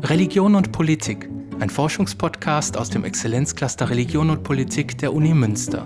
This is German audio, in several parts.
Religion und Politik, ein Forschungspodcast aus dem Exzellenzcluster Religion und Politik der Uni Münster.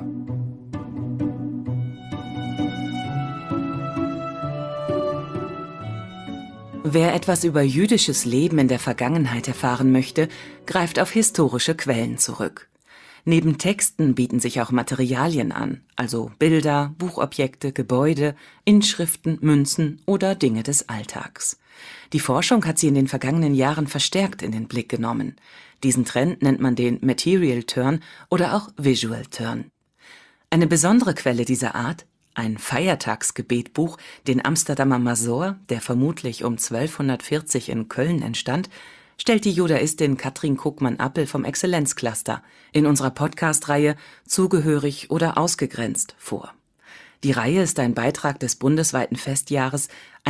Wer etwas über jüdisches Leben in der Vergangenheit erfahren möchte, greift auf historische Quellen zurück. Neben Texten bieten sich auch Materialien an, also Bilder, Buchobjekte, Gebäude, Inschriften, Münzen oder Dinge des Alltags. Die Forschung hat sie in den vergangenen Jahren verstärkt in den Blick genommen. Diesen Trend nennt man den Material Turn oder auch Visual Turn. Eine besondere Quelle dieser Art, ein Feiertagsgebetbuch, den Amsterdamer Mazor, der vermutlich um 1240 in Köln entstand, stellt die Judaistin Katrin Krugmann-Appel vom Exzellenzcluster in unserer Podcast-Reihe Zugehörig oder ausgegrenzt vor. Die Reihe ist ein Beitrag des bundesweiten Festjahres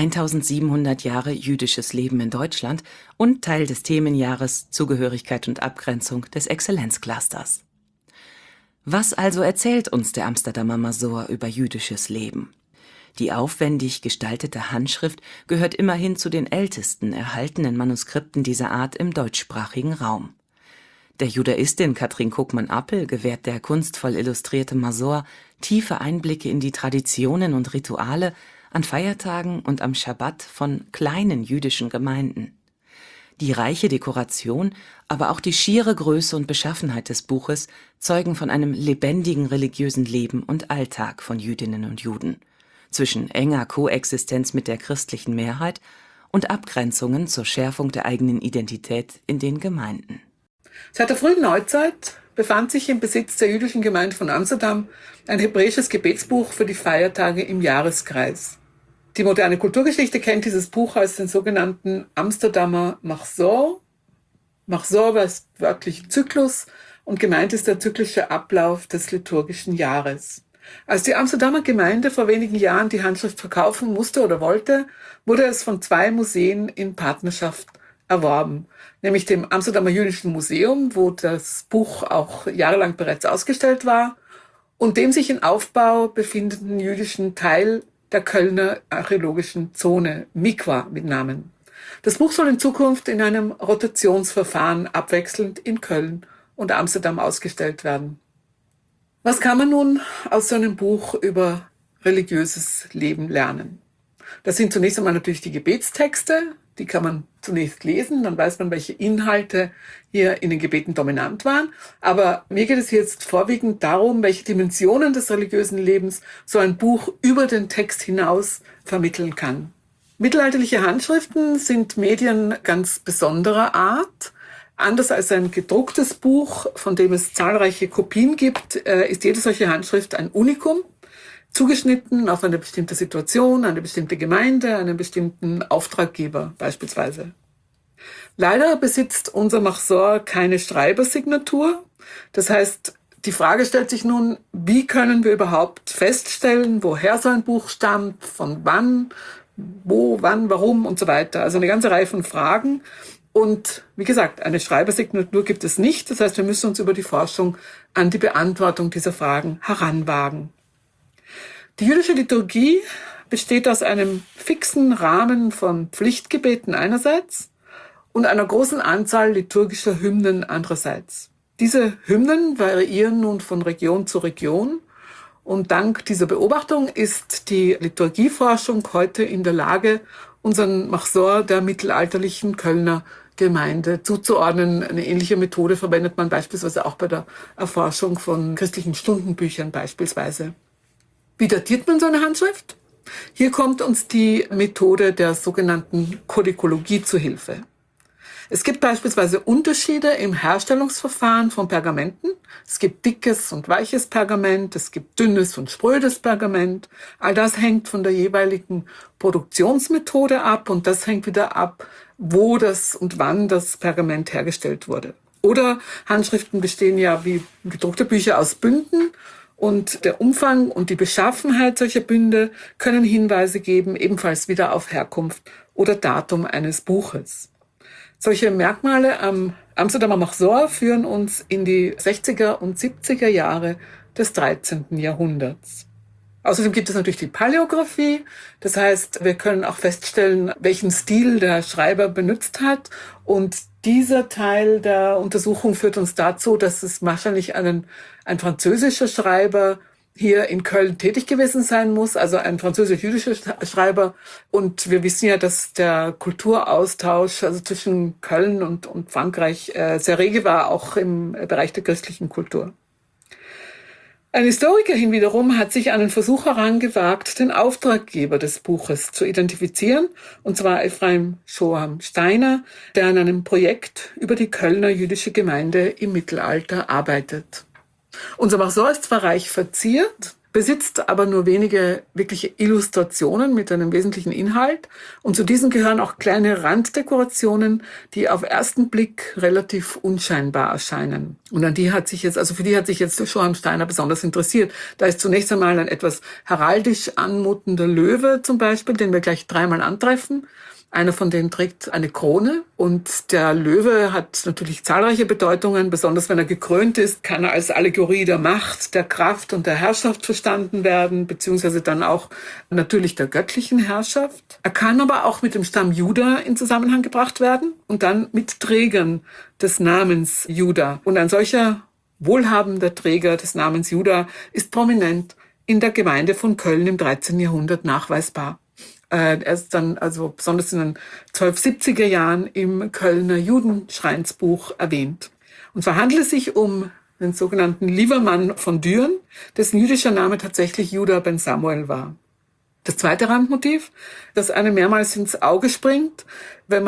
1700 Jahre jüdisches Leben in Deutschland und Teil des Themenjahres Zugehörigkeit und Abgrenzung des Exzellenzclusters. Was also erzählt uns der Amsterdamer Mazor über jüdisches Leben? Die aufwendig gestaltete Handschrift gehört immerhin zu den ältesten erhaltenen Manuskripten dieser Art im deutschsprachigen Raum. Der Judaistin Katrin Krugmann-Appel gewährt der kunstvoll illustrierte Mazor tiefe Einblicke in die Traditionen und Rituale an Feiertagen und am Schabbat von kleinen jüdischen Gemeinden. Die reiche Dekoration, aber auch die schiere Größe und Beschaffenheit des Buches zeugen von einem lebendigen religiösen Leben und Alltag von Jüdinnen und Juden, zwischen enger Koexistenz mit der christlichen Mehrheit und Abgrenzungen zur Schärfung der eigenen Identität in den Gemeinden. Seit der frühen Neuzeit befand sich im Besitz der jüdischen Gemeinde von Amsterdam ein hebräisches Gebetsbuch für die Feiertage im Jahreskreis. Die moderne Kulturgeschichte kennt dieses Buch als den sogenannten Amsterdamer Mazor. Mazor heißt wörtlich Zyklus und gemeint ist der zyklische Ablauf des liturgischen Jahres. Als die Amsterdamer Gemeinde vor wenigen Jahren die Handschrift verkaufen musste oder wollte, wurde es von 2 Museen in Partnerschaft erworben, nämlich dem Amsterdamer Jüdischen Museum, wo das Buch auch jahrelang bereits ausgestellt war, und dem sich in Aufbau befindenden jüdischen Teil der Kölner archäologischen Zone, Mikwa mit Namen. Das Buch soll in Zukunft in einem Rotationsverfahren abwechselnd in Köln und Amsterdam ausgestellt werden. Was kann man nun aus so einem Buch über religiöses Leben lernen? Das sind zunächst einmal natürlich die Gebetstexte, die kann man zunächst lesen, dann weiß man, welche Inhalte hier in den Gebeten dominant waren. Aber mir geht es jetzt vorwiegend darum, welche Dimensionen des religiösen Lebens so ein Buch über den Text hinaus vermitteln kann. Mittelalterliche Handschriften sind Medien ganz besonderer Art. Anders als ein gedrucktes Buch, von dem es zahlreiche Kopien gibt, ist jede solche Handschrift ein Unikum, zugeschnitten auf eine bestimmte Situation, eine bestimmte Gemeinde, einen bestimmten Auftraggeber beispielsweise. Leider besitzt unser Mazor keine Schreibersignatur. Das heißt, die Frage stellt sich nun, wie können wir überhaupt feststellen, woher so ein Buch stammt, von wann, wo, wann, warum und so weiter. Also eine ganze Reihe von Fragen. Und wie gesagt, eine Schreibersignatur gibt es nicht. Das heißt, wir müssen uns über die Forschung an die Beantwortung dieser Fragen heranwagen. Die jüdische Liturgie besteht aus einem fixen Rahmen von Pflichtgebeten einerseits und einer großen Anzahl liturgischer Hymnen andererseits. Diese Hymnen variieren nun von Region zu Region und dank dieser Beobachtung ist die Liturgieforschung heute in der Lage, unseren Mazor der mittelalterlichen Kölner Gemeinde zuzuordnen. Eine ähnliche Methode verwendet man beispielsweise auch bei der Erforschung von christlichen Stundenbüchern beispielsweise. Wie datiert man so eine Handschrift? Hier kommt uns die Methode der sogenannten Kodikologie zu Hilfe. Es gibt beispielsweise Unterschiede im Herstellungsverfahren von Pergamenten. Es gibt dickes und weiches Pergament, es gibt dünnes und sprödes Pergament. All das hängt von der jeweiligen Produktionsmethode ab und das hängt wieder ab, wo das und wann das Pergament hergestellt wurde. Oder Handschriften bestehen ja wie gedruckte Bücher aus Bünden. Und der Umfang und die Beschaffenheit solcher Bünde können Hinweise geben, ebenfalls wieder auf Herkunft oder Datum eines Buches. Solche Merkmale am Amsterdamer Mazor führen uns in die 60er und 70er Jahre des 13. Jahrhunderts. Außerdem gibt es natürlich die Paläographie. Das heißt, wir können auch feststellen, welchen Stil der Schreiber benutzt hat. Und dieser Teil der Untersuchung führt uns dazu, dass es wahrscheinlich ein französischer Schreiber hier in Köln tätig gewesen sein muss, also ein französisch-jüdischer Schreiber. Und wir wissen ja, dass der Kulturaustausch also zwischen Köln und Frankreich sehr rege war, auch im Bereich der christlichen Kultur. Ein Historiker wiederum hat sich an den Versuch herangewagt, den Auftraggeber des Buches zu identifizieren, und zwar Ephraim Shoham Steiner, der an einem Projekt über die Kölner jüdische Gemeinde im Mittelalter arbeitet. Unser Marceau ist zwar reich verziert, besitzt aber nur wenige wirkliche Illustrationen mit einem wesentlichen Inhalt, und zu diesen gehören auch kleine Randdekorationen, die auf ersten Blick relativ unscheinbar erscheinen. Und für die hat sich jetzt Shoham Steiner besonders interessiert. Da ist zunächst einmal ein etwas heraldisch anmutender Löwe zum Beispiel, den wir gleich dreimal antreffen. Einer von denen trägt eine Krone, und der Löwe hat natürlich zahlreiche Bedeutungen. Besonders wenn er gekrönt ist, kann er als Allegorie der Macht, der Kraft und der Herrschaft verstanden werden, beziehungsweise dann auch natürlich der göttlichen Herrschaft. Er kann aber auch mit dem Stamm Juda in Zusammenhang gebracht werden und dann mit Trägern des Namens Juda. Und ein solcher wohlhabender Träger des Namens Juda ist prominent in der Gemeinde von Köln im 13. Jahrhundert nachweisbar. Er ist dann also besonders in den 1270er Jahren im Kölner Judenschreinsbuch erwähnt. Und zwar handelt es sich um den sogenannten Liebermann von Düren, dessen jüdischer Name tatsächlich Juda ben Samuel war. Das zweite Randmotiv, das einem mehrmals ins Auge springt, wenn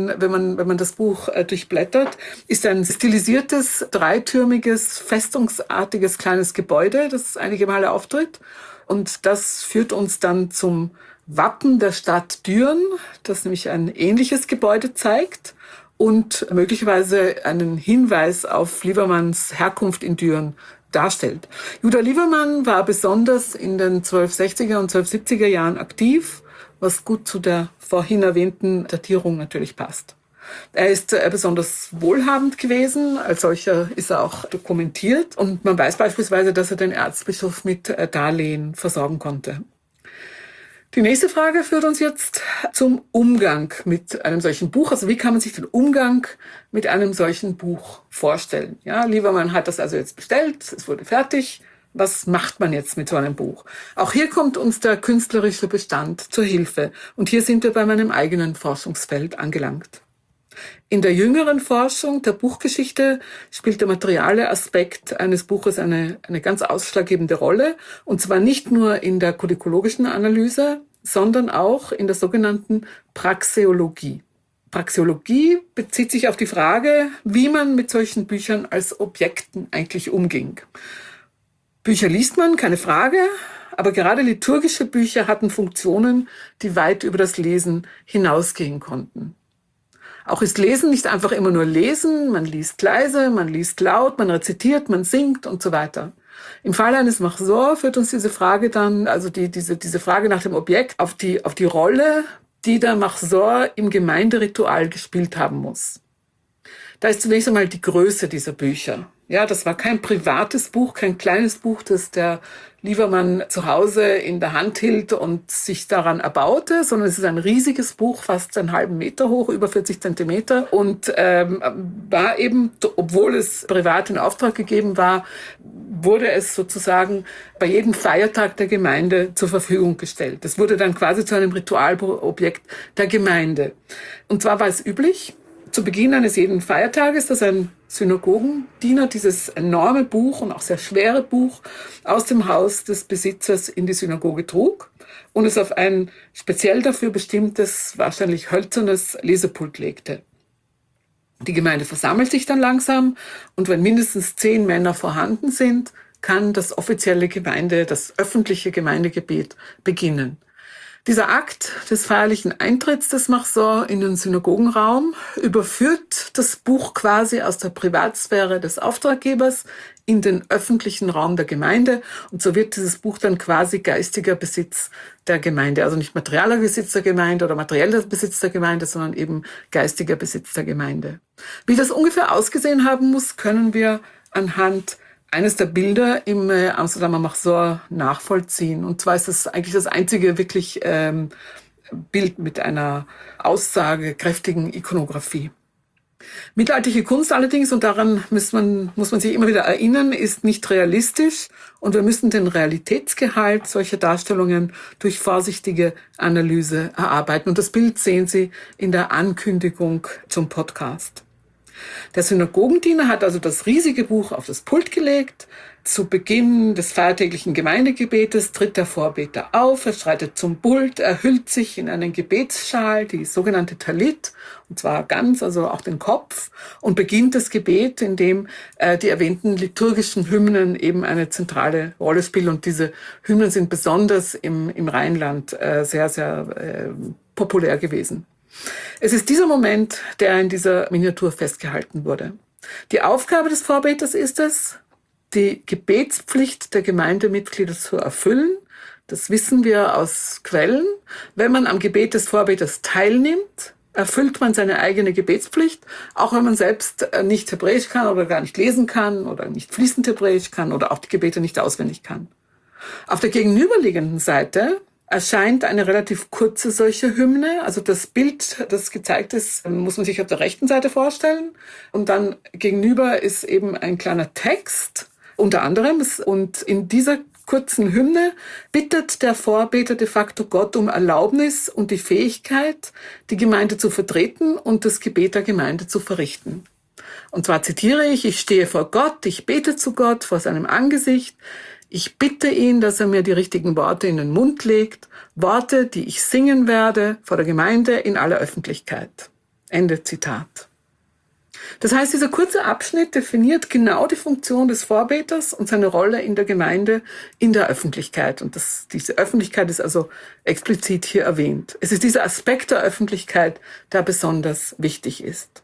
man das Buch durchblättert, ist ein stilisiertes, dreitürmiges, festungsartiges kleines Gebäude, das einige Male auftritt. Und das führt uns dann zum Wappen der Stadt Düren, das nämlich ein ähnliches Gebäude zeigt und möglicherweise einen Hinweis auf Liebermanns Herkunft in Düren darstellt. Juda Liebermann war besonders in den 1260er und 1270er Jahren aktiv, was gut zu der vorhin erwähnten Datierung natürlich passt. Er ist besonders wohlhabend gewesen, als solcher ist er auch dokumentiert, und man weiß beispielsweise, dass er den Erzbischof mit Darlehen versorgen konnte. Die nächste Frage führt uns jetzt zum Umgang mit einem solchen Buch. Also wie kann man sich den Umgang mit einem solchen Buch vorstellen? Ja, Liebermann hat das also jetzt bestellt, es wurde fertig. Was macht man jetzt mit so einem Buch? Auch hier kommt uns der künstlerische Bestand zur Hilfe. Und hier sind wir bei meinem eigenen Forschungsfeld angelangt. In der jüngeren Forschung der Buchgeschichte spielt der materiale Aspekt eines Buches eine ganz ausschlaggebende Rolle. Und zwar nicht nur in der kodikologischen Analyse, sondern auch in der sogenannten Praxeologie. Praxeologie bezieht sich auf die Frage, wie man mit solchen Büchern als Objekten eigentlich umging. Bücher liest man, keine Frage, aber gerade liturgische Bücher hatten Funktionen, die weit über das Lesen hinausgehen konnten. Auch ist Lesen nicht einfach immer nur Lesen, man liest leise, man liest laut, man rezitiert, man singt und so weiter. Im Fall eines Marceau führt uns diese Frage dann, also diese Frage nach dem Objekt, auf die Rolle, die der Marceau im Gemeinderitual gespielt haben muss. Da ist zunächst einmal die Größe dieser Bücher. Ja, das war kein privates Buch, kein kleines Buch, das der Liebermann zu Hause in der Hand hielt und sich daran erbaute, sondern es ist ein riesiges Buch, fast einen halben Meter hoch, über 40 Zentimeter, und war eben, obwohl es privat in Auftrag gegeben war, wurde es sozusagen bei jedem Feiertag der Gemeinde zur Verfügung gestellt. Das wurde dann quasi zu einem Ritualobjekt der Gemeinde. Und zwar war es üblich, zu Beginn eines jeden Feiertages, dass ein Synagogendiener dieses enorme Buch und auch sehr schwere Buch aus dem Haus des Besitzers in die Synagoge trug und es auf ein speziell dafür bestimmtes, wahrscheinlich hölzernes Lesepult legte. Die Gemeinde versammelt sich dann langsam, und wenn mindestens 10 Männer vorhanden sind, kann das öffentliche Gemeindegebet beginnen. Dieser Akt des feierlichen Eintritts des Marceau in den Synagogenraum überführt das Buch quasi aus der Privatsphäre des Auftraggebers in den öffentlichen Raum der Gemeinde, und so wird dieses Buch dann quasi geistiger Besitz der Gemeinde. Also nicht materieller Besitz der Gemeinde oder materieller Besitz der Gemeinde, sondern eben geistiger Besitz der Gemeinde. Wie das ungefähr ausgesehen haben muss, können wir anhand eines der Bilder im Amsterdamer Machsor nachvollziehen. Und zwar ist das eigentlich das einzige wirklich Bild mit einer aussagekräftigen Ikonografie. Mittelalterliche Kunst allerdings, und daran muss man sich immer wieder erinnern, ist nicht realistisch, und wir müssen den Realitätsgehalt solcher Darstellungen durch vorsichtige Analyse erarbeiten. Und das Bild sehen Sie in der Ankündigung zum Podcast. Der Synagogendiener hat also das riesige Buch auf das Pult gelegt. Zu Beginn des feiertäglichen Gemeindegebetes tritt der Vorbeter auf, er schreitet zum Pult, er hüllt sich in einen Gebetsschal, die sogenannte Talit, und zwar ganz, also auch den Kopf, und beginnt das Gebet, in dem die erwähnten liturgischen Hymnen eben eine zentrale Rolle spielen. Und diese Hymnen sind besonders im Rheinland sehr, sehr populär gewesen. Es ist dieser Moment, der in dieser Miniatur festgehalten wurde. Die Aufgabe des Vorbeters ist es, die Gebetspflicht der Gemeindemitglieder zu erfüllen. Das wissen wir aus Quellen. Wenn man am Gebet des Vorbeters teilnimmt, erfüllt man seine eigene Gebetspflicht, auch wenn man selbst nicht Hebräisch kann oder gar nicht lesen kann oder nicht fließend Hebräisch kann oder auch die Gebete nicht auswendig kann. Auf der gegenüberliegenden Seite erscheint eine relativ kurze solche Hymne. Also das Bild, das gezeigt ist, muss man sich auf der rechten Seite vorstellen. Und dann gegenüber ist eben ein kleiner Text, unter anderem. Und in dieser kurzen Hymne bittet der Vorbeter de facto Gott um Erlaubnis und die Fähigkeit, die Gemeinde zu vertreten und das Gebet der Gemeinde zu verrichten. Und zwar zitiere ich stehe vor Gott, ich bete zu Gott vor seinem Angesicht. Ich bitte ihn, dass er mir die richtigen Worte in den Mund legt, Worte, die ich singen werde vor der Gemeinde in aller Öffentlichkeit. Ende Zitat. Das heißt, dieser kurze Abschnitt definiert genau die Funktion des Vorbeters und seine Rolle in der Gemeinde in der Öffentlichkeit. Und diese Öffentlichkeit ist also explizit hier erwähnt. Es ist dieser Aspekt der Öffentlichkeit, der besonders wichtig ist.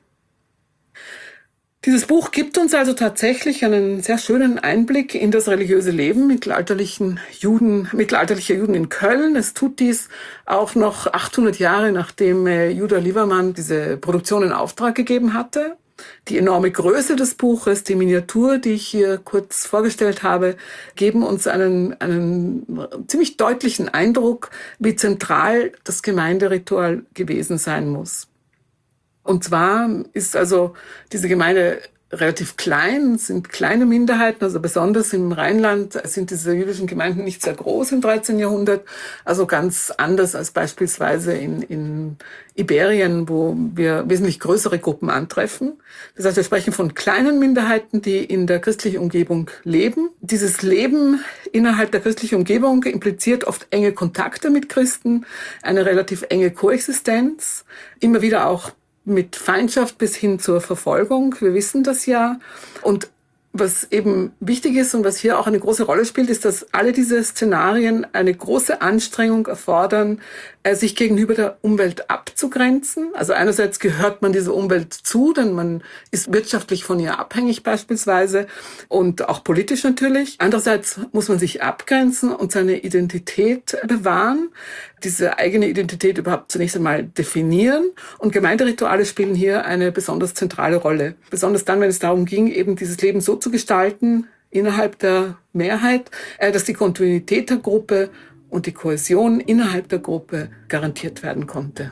Dieses Buch gibt uns also tatsächlich einen sehr schönen Einblick in das religiöse Leben mittelalterlicher Juden in Köln. Es tut dies auch noch 800 Jahre, nachdem Judah Liebermann diese Produktion in Auftrag gegeben hatte. Die enorme Größe des Buches, die Miniatur, die ich hier kurz vorgestellt habe, geben uns einen ziemlich deutlichen Eindruck, wie zentral das Gemeinderitual gewesen sein muss. Und zwar ist also diese Gemeinde relativ klein, sind kleine Minderheiten, also besonders im Rheinland sind diese jüdischen Gemeinden nicht sehr groß im 13. Jahrhundert, also ganz anders als beispielsweise in Iberien, wo wir wesentlich größere Gruppen antreffen. Das heißt, wir sprechen von kleinen Minderheiten, die in der christlichen Umgebung leben. Dieses Leben innerhalb der christlichen Umgebung impliziert oft enge Kontakte mit Christen, eine relativ enge Koexistenz, immer wieder auch mit Feindschaft bis hin zur Verfolgung. Wir wissen das ja. Und was eben wichtig ist und was hier auch eine große Rolle spielt, ist, dass alle diese Szenarien eine große Anstrengung erfordern, sich gegenüber der Umwelt abzugrenzen. Also einerseits gehört man dieser Umwelt zu, denn man ist wirtschaftlich von ihr abhängig beispielsweise und auch politisch natürlich. Andererseits muss man sich abgrenzen und seine Identität bewahren, diese eigene Identität überhaupt zunächst einmal definieren. Und Gemeinderituale spielen hier eine besonders zentrale Rolle. Besonders dann, wenn es darum ging, eben dieses Leben so zu gestalten, innerhalb der Mehrheit, dass die Kontinuität der Gruppe und die Kohäsion innerhalb der Gruppe garantiert werden konnte.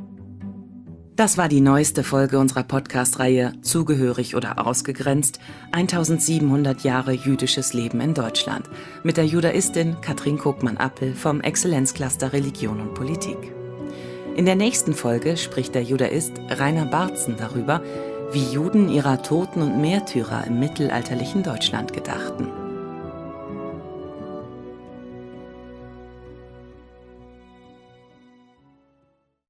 Das war die neueste Folge unserer Podcast-Reihe Zugehörig oder ausgegrenzt? 1700 Jahre jüdisches Leben in Deutschland mit der Judaistin Katrin Koopmann-Appel vom Exzellenzcluster Religion und Politik. In der nächsten Folge spricht der Judaist Rainer Barzen darüber, wie Juden ihrer Toten und Märtyrer im mittelalterlichen Deutschland gedachten.